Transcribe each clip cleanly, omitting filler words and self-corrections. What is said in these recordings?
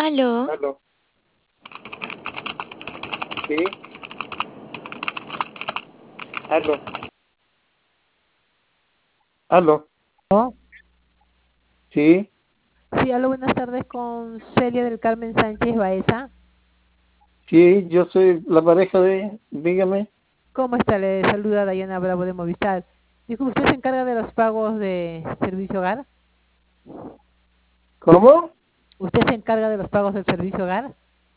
Aló, Aló. Sí. Aló. Aló. Oh, Sí. sí, hola, buenas tardes con Celia del Carmen Sánchez Baeza. Sí, yo soy la pareja de... Dígame. ¿Cómo está? Le saluda Dayana Bravo de Movistar. Dijo, ¿usted se encarga de los pagos de servicio hogar? ¿Cómo? ¿Usted se encarga de los pagos del servicio hogar?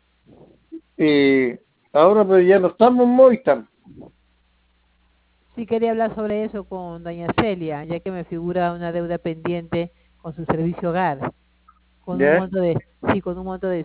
Ahora pues ya no estamos en Movistar. Sí, quería hablar sobre eso con doña Celia, ya que me figura una deuda pendiente con su servicio hogar, con un ¿Ya? monto de, sí, con un monto de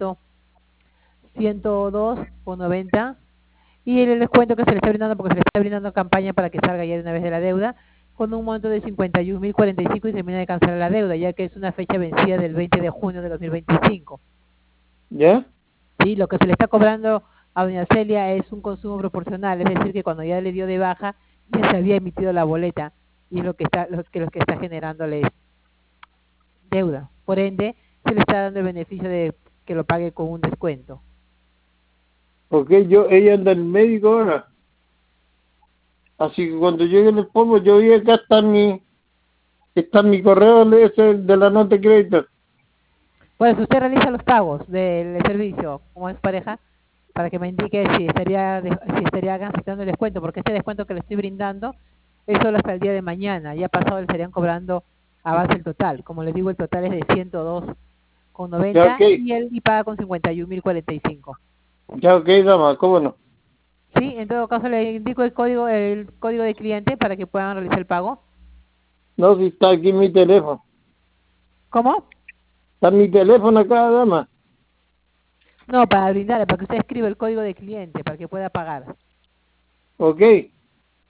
102,90. Y el descuento que se le está brindando, porque se le está brindando campaña para que salga ya de una vez de la deuda, con un monto de 51.045 y termina de cancelar la deuda, ya que es una fecha vencida del 20 de junio de 2025. ¿Ya? ¿Sí? Lo que se le está cobrando a doña Celia es un consumo proporcional, es decir, que cuando ya le dio de baja, ya se había emitido la boleta y es lo que está generándole deuda. Por ende, se le está dando el beneficio de que lo pague con un descuento. Porque ella anda en el médico ahora. Así que cuando llegue el polvo, yo vi acá está mi correo ese de la nota de crédito. Pues usted realiza los pagos del servicio como es pareja para que me indique si estaría aceptando el descuento, porque este descuento que le estoy brindando es solo hasta el día de mañana. Ya pasado le estarían cobrando a base el total. Como les digo, el total es de Ya, 102,90 ok. y paga con 51.045. Ya, ok, dama, ¿cómo no? Sí, en todo caso le indico el código de cliente para que puedan realizar el pago. No, si está aquí mi teléfono. ¿Cómo? Está mi teléfono acá, dama. No, para brindarle, para que usted escriba el código de cliente para que pueda pagar. Ok.